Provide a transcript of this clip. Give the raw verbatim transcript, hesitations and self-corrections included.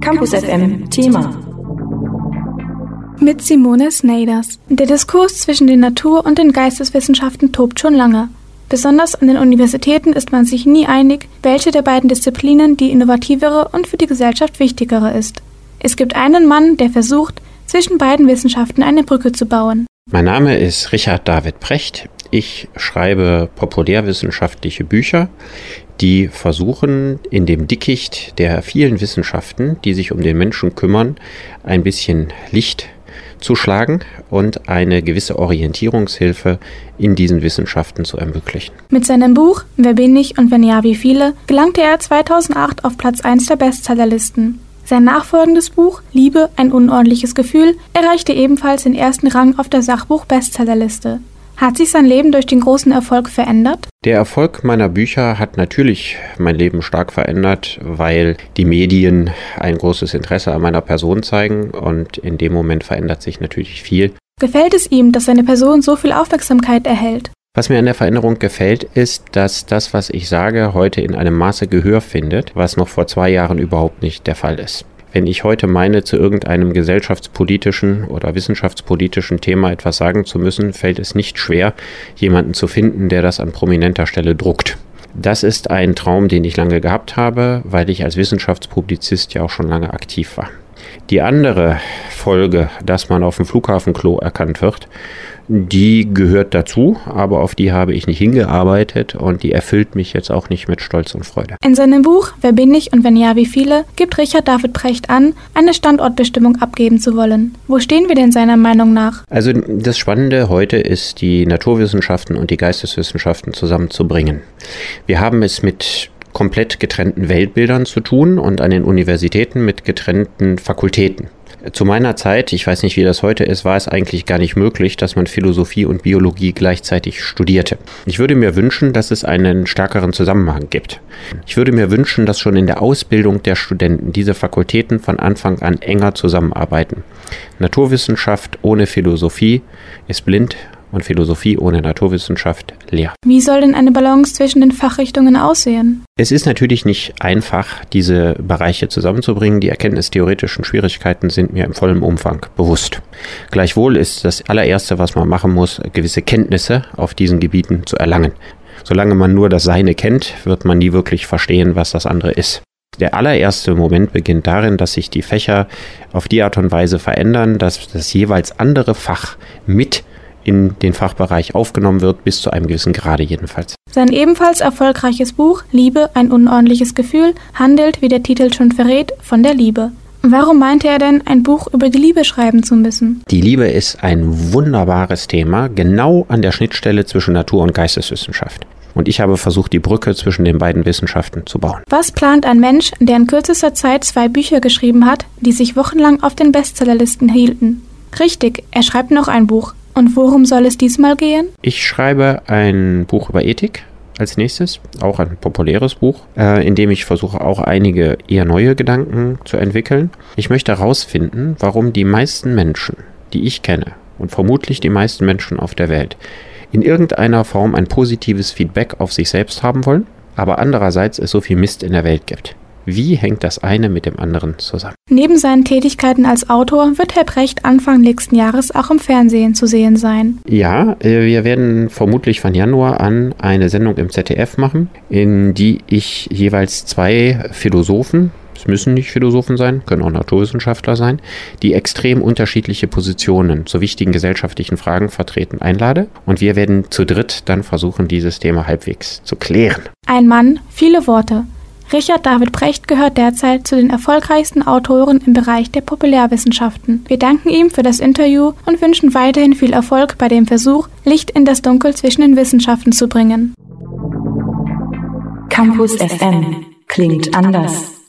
Campus F M Thema. Mit Simone Snyders. Der Diskurs zwischen den Natur- und den Geisteswissenschaften tobt schon lange. Besonders an den Universitäten ist man sich nie einig, welche der beiden Disziplinen die innovativere und für die Gesellschaft wichtigere ist. Es gibt einen Mann, der versucht, zwischen beiden Wissenschaften eine Brücke zu bauen. Mein Name ist Richard David Precht. Ich schreibe populärwissenschaftliche Bücher, die versuchen, in dem Dickicht der vielen Wissenschaften, die sich um den Menschen kümmern, ein bisschen Licht zu schlagen und eine gewisse Orientierungshilfe in diesen Wissenschaften zu ermöglichen. Mit seinem Buch »Wer bin ich und wenn ja, wie viele« gelangte er zweitausendacht auf Platz eins der Bestsellerlisten. Sein nachfolgendes Buch »Liebe, ein unordentliches Gefühl« erreichte ebenfalls den ersten Rang auf der Sachbuch-Bestsellerliste. Hat sich sein Leben durch den großen Erfolg verändert? Der Erfolg meiner Bücher hat natürlich mein Leben stark verändert, weil die Medien ein großes Interesse an meiner Person zeigen und in dem Moment verändert sich natürlich viel. Gefällt es ihm, dass seine Person so viel Aufmerksamkeit erhält? Was mir an der Veränderung gefällt, ist, dass das, was ich sage, heute in einem Maße Gehör findet, was noch vor zwei Jahren überhaupt nicht der Fall ist. Wenn ich heute meine, zu irgendeinem gesellschaftspolitischen oder wissenschaftspolitischen Thema etwas sagen zu müssen, fällt es nicht schwer, jemanden zu finden, der das an prominenter Stelle druckt. Das ist ein Traum, den ich lange gehabt habe, weil ich als Wissenschaftspublizist ja auch schon lange aktiv war. Die andere Folge, dass man auf dem Flughafenklo erkannt wird, die gehört dazu, aber auf die habe ich nicht hingearbeitet und die erfüllt mich jetzt auch nicht mit Stolz und Freude. In seinem Buch »Wer bin ich und wenn ja, wie viele« gibt Richard David Precht an, eine Standortbestimmung abgeben zu wollen. Wo stehen wir denn seiner Meinung nach? Also das Spannende heute ist, die Naturwissenschaften und die Geisteswissenschaften zusammenzubringen. Wir haben es mit komplett getrennten Weltbildern zu tun und an den Universitäten mit getrennten Fakultäten. Zu meiner Zeit, ich weiß nicht, wie das heute ist, war es eigentlich gar nicht möglich, dass man Philosophie und Biologie gleichzeitig studierte. Ich würde mir wünschen, dass es einen stärkeren Zusammenhang gibt. Ich würde mir wünschen, dass schon in der Ausbildung der Studenten diese Fakultäten von Anfang an enger zusammenarbeiten. Naturwissenschaft ohne Philosophie ist blind und Philosophie ohne Naturwissenschaft leer. Wie soll denn eine Balance zwischen den Fachrichtungen aussehen? Es ist natürlich nicht einfach, diese Bereiche zusammenzubringen. Die erkenntnistheoretischen Schwierigkeiten sind mir im vollen Umfang bewusst. Gleichwohl ist das allererste, was man machen muss, gewisse Kenntnisse auf diesen Gebieten zu erlangen. Solange man nur das Seine kennt, wird man nie wirklich verstehen, was das andere ist. Der allererste Moment beginnt darin, dass sich die Fächer auf die Art und Weise verändern, dass das jeweils andere Fach mit in den Fachbereich aufgenommen wird, bis zu einem gewissen Grade jedenfalls. Sein ebenfalls erfolgreiches Buch »Liebe, ein unordentliches Gefühl« handelt, wie der Titel schon verrät, von der Liebe. Warum meinte er denn, ein Buch über die Liebe schreiben zu müssen? Die Liebe ist ein wunderbares Thema, genau an der Schnittstelle zwischen Natur- und Geisteswissenschaft. Und ich habe versucht, die Brücke zwischen den beiden Wissenschaften zu bauen. Was plant ein Mensch, der in kürzester Zeit zwei Bücher geschrieben hat, die sich wochenlang auf den Bestsellerlisten hielten? Richtig, er schreibt noch ein Buch. Und worum soll es diesmal gehen? Ich schreibe ein Buch über Ethik als nächstes, auch ein populäres Buch, äh, in dem ich versuche, auch einige eher neue Gedanken zu entwickeln. Ich möchte herausfinden, warum die meisten Menschen, die ich kenne, und vermutlich die meisten Menschen auf der Welt, in irgendeiner Form ein positives Feedback auf sich selbst haben wollen, aber andererseits es so viel Mist in der Welt gibt. Wie hängt das eine mit dem anderen zusammen? Neben seinen Tätigkeiten als Autor wird Herr Precht Anfang nächsten Jahres auch im Fernsehen zu sehen sein. Ja, wir werden vermutlich von Januar an eine Sendung im Z D F machen, in die ich jeweils zwei Philosophen, es müssen nicht Philosophen sein, können auch Naturwissenschaftler sein, die extrem unterschiedliche Positionen zu wichtigen gesellschaftlichen Fragen vertreten, einlade. Und wir werden zu dritt dann versuchen, dieses Thema halbwegs zu klären. Ein Mann, viele Worte. Richard David Precht gehört derzeit zu den erfolgreichsten Autoren im Bereich der Populärwissenschaften. Wir danken ihm für das Interview und wünschen weiterhin viel Erfolg bei dem Versuch, Licht in das Dunkel zwischen den Wissenschaften zu bringen. Campus F M klingt anders.